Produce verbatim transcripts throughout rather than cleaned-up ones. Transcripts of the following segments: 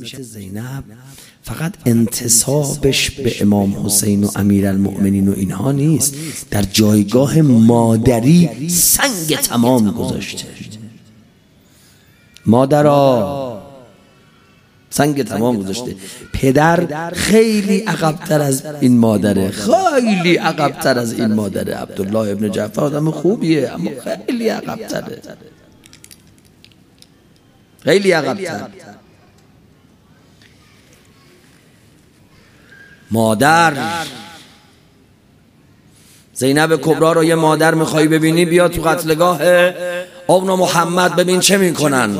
زینب فقط انتسابش به امام حسین و امیرالمؤمنین و اینها نیست، در جایگاه مادری سنگ تمام گذاشته. مادرها سنگ تمام گذاشته. پدر خیلی عقب‌تر از این مادره، خیلی عقب‌تر از این مادره. عبدالله ابن جعفر آدم خوبیه اما خیلی عقب‌تره، خیلی عقب‌تر. مادر زینب کبرا رو یه مادر میخوای ببینی، بیا تو قتلگاه ابن محمد ببین چه میکنن.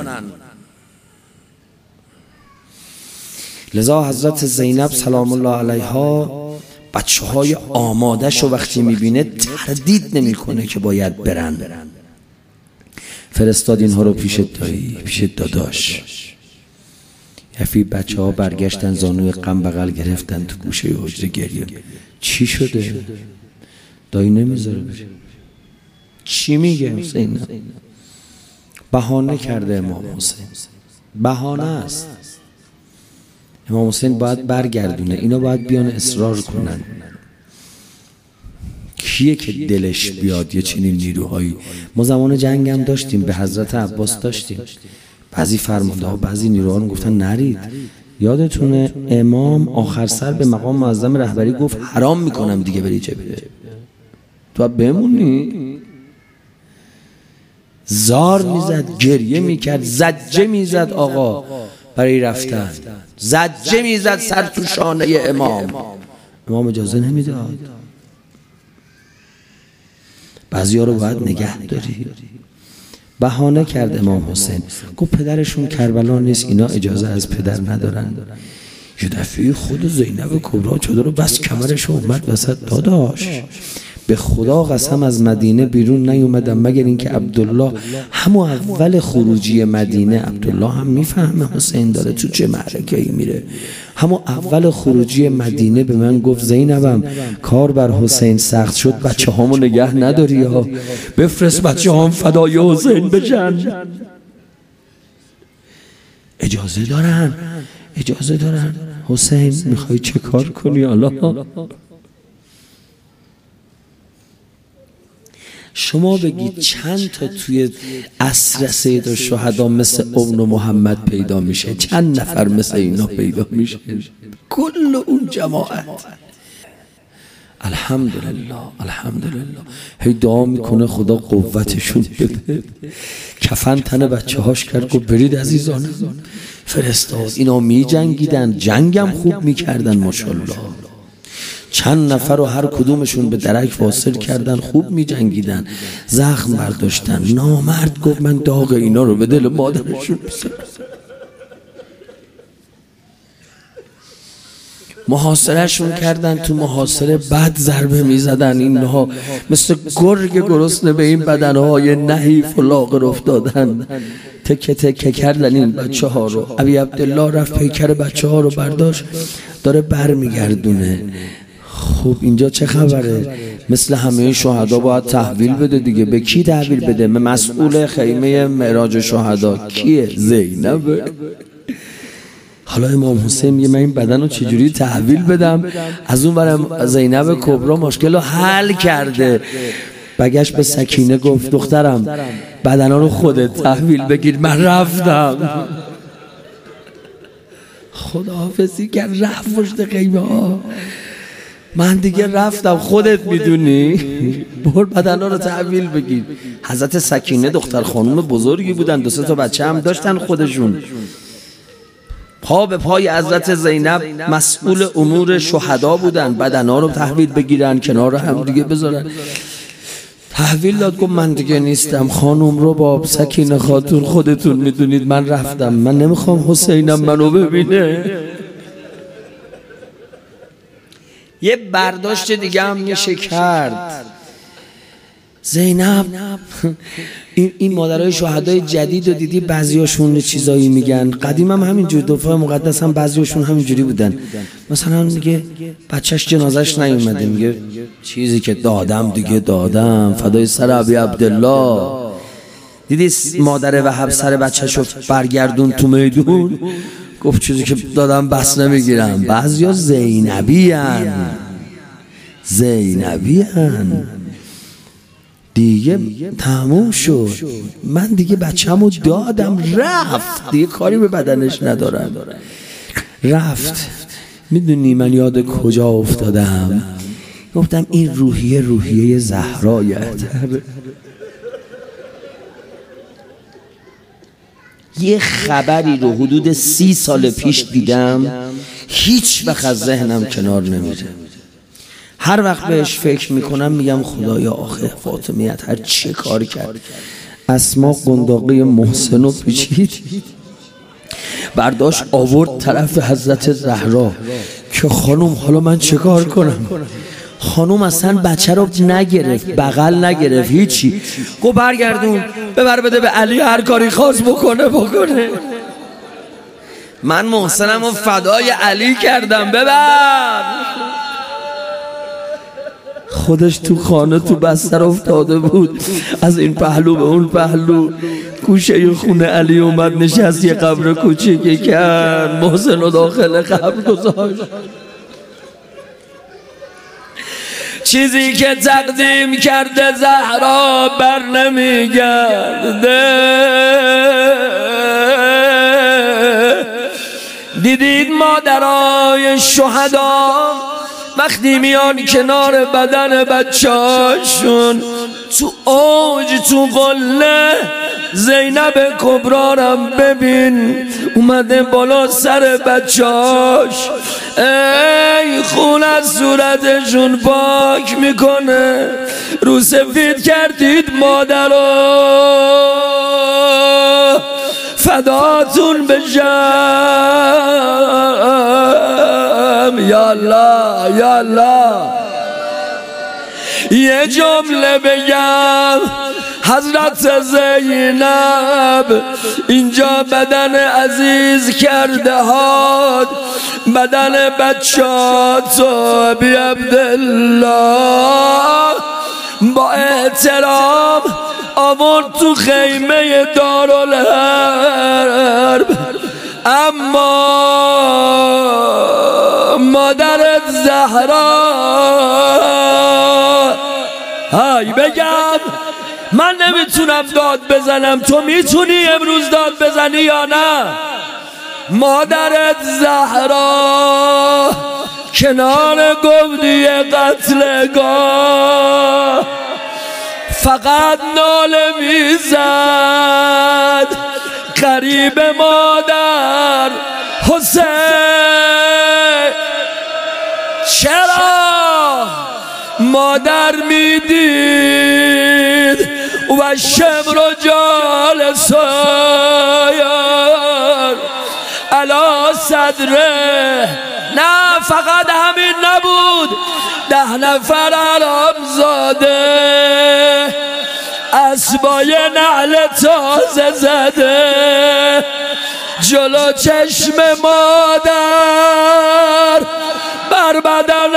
لذا حضرت زینب سلام الله علیها بچه های آماده شو وقتی میبینه تردید نمیکنه که باید برن. فرستاد اینها رو پیش دایی، پیش داداش. یفی بچه ها برگشتن زانوی غم بغل گرفتن تو گوشه حجره گریه. چی شده؟ دایی نمیذاره بشه. چی میگه حسین؟ بهانه کرده امام حسین، بهانه است. امام حسین باید برگردونه، اینا باید بیان اصرار کنن. کیه که دلش بیاد یه چنین نیروهایی؟ ما زمان جنگ هم داشتیم، به حضرت عباس داشتیم، بعضی فرمانده ها بعضی نیروها رو گفتن نرید. یادتونه امام آخر سر به مقام معظم رهبری گفت حرام میکنم دیگه بری جبهه، تو بمونی. زار میزد، گریه میکرد، زجه میزد آقا برای رفتن، زجه میزد سر تو شانه امام. امام اجازه نمیداد. بعضی ها رو باید نگه داری. بهانه کرد امام حسین، گفت پدرشون کربلا نیست، اینا اجازه از پدر ندارن. یه دفعه خود زینب کبرا چادر رو بس کمرش اومد وسط. داداش به خدا قسم از مدینه بیرون نیومدم مگر اینکه عبدالله همون اول خروجی مدینه، عبدالله هم میفهمه حسین داره تو چه معرکه‌ای میره، همون اول خروجی مدینه به من گفت زینبم کار بر حسین سخت شد، بچه هامو نگه نداری ها، بفرست بچه هام فدای حسین بشن. اجازه دارن، اجازه دارن. حسین میخوای چه کار کنی حالا؟ شما بگید چند تا توی عصر سید الشهدا مثل ابن محمد پیدا میشه؟ چند نفر مثل اینا پیدا میشه؟ کل اون جماعت. الحمدلله الحمدلله. هی دعا میکنه خدا قوتشون بده. کفن تن بچه هاش کرد گفت برید عزیزان. فرستاد. اینا می جنگیدن، جنگم خوب میکردن ماشاءالله. چند نفر رو هر کدومشون به درک واصل کردن، خوب می جنگیدن، زخم برداشتن. نامرد گفت من داغ اینا رو به دل مادرشون بزنم. محاصرهشون کردن، تو محاصره بد ضربه می زدن. اینها مثل گرگ گرسنه به این بدنهای نحیف و لاغر افتادن. تکه تکه کردن این بچه ها رو. ابی عبدالله رفت پیکر بچه ها رو برداشت، داره بر می گردونه. خب اینجا چه خبره؟ مثل همه شهدا باید تحویل بده دیگه. به کی تحویل بده؟ مسئول خیمه معراج شهدا کیه؟ زینب. حالا امام حسین میگه من این بدن رو چجوری تحویل بدم؟ از اون برم زینب کبرا مشکل رو حل کرده. بگشت به سکینه گفت دخترم بدن رو خودت تحویل بگیر، من رفتم. خداحافظی کرد رفت پشت خیمه ها. من دیگه رفتم، خودت میدونی، بر بدنا رو تحویل بگیر. حضرت سکینه دختر خانم بزرگی بودن، دو سه تا بچه هم داشتن خودشون. پا به پای حضرت زینب مسئول امور شهدا بودن، بدنا رو تحویل بگیرن، کنار هم دیگه بذارن. تحویل داد، گفت من دیگه نیستم، خانم رو با سکینه خاتون خودتون میدونید، من رفتم، من نمیخوام حسینم منو ببینه. یه برداشت دیگه هم میشه کرد. زینب این, این مادرای شهدای جدید رو دیدی بعضیاشون چیزایی میگن، قدیم هم همینجور، دفعه مقدس هم بعضیاشون همینجوری بودن. مثلا میگه بچهش جنازش نیومده، میگه چیزی که دادم دیگه دادم، فدای سر ابی عبدالله. دیدی مادر وهب سر بچه‌شو برگردون تو میدون، گفت چیزی که دادم بس نمیگیرم. بعضیا زینبی هن زینبی هن دیگه تموم شد. من دیگه بچه‌مو دادم رفت دیگه کاری به بدنش ندارم رفت. میدونی من یاد کجا افتادم؟ گفتم این روحیه روحیه زهرایه. یه خبری رو حدود سی سال پیش دیدم هیچ وقت از ذهنم کنار نمیره. هر وقت بهش فکر میکنم میگم خدایا آخه فاطمیت هر چه کار کرد. اسما قنداقی محسن رو پیچید برداشت آورد طرف حضرت زهرا که خانوم حالا من چه کار کنم؟ خانوم اصلا بچه رو نگرفت، بغل نگرفت، هیچی. گو برگردون ببر بده به علی، هر کاری خواست بکنه بکنه. من محسنم و فدای علی کردم، ببر. خودش تو خانه تو بستر افتاده بود، از این پهلو به اون پهلو. گوشه خونه علی اومد نشست، یه قبر کوچیکی کرد، محسن رو داخل قبر گذاشت. چیزی که تقدیم کرده زهرا بر نمیگرده. دیدید مادرای شهدا وقتی میان کنار بدن بچه‌هاشون تو اوج تو قله، زینب کبرارم ببین اومده بالا سر بچه‌هاش، ای خون از صورتشون پاک میکنه. رو سفید کردید مادرها، فداتون بشم. یا الله یا الله. یه جمله بگم، حضرت زینب اینجا بدن عزیز کرده هاد، بدن بچه‌هاتو بی عبدالله با احترام آورد تو خیمه دارالحرب. اما مادرت زهرا، های بگم من نمیتونم داد بزنم، تو میتونی امروز داد بزنی یا نه؟ مادرت زهرا کنار گودی قتلگاه فقط ناله میزد، قریب مادر حسین. چرا؟ مادر میدید و شمر و جالسان علا صدره. نه فقط همین نبود، ده نفر عرب زاده اسبای نعل تازه زده جلو چشم مادر بر بدن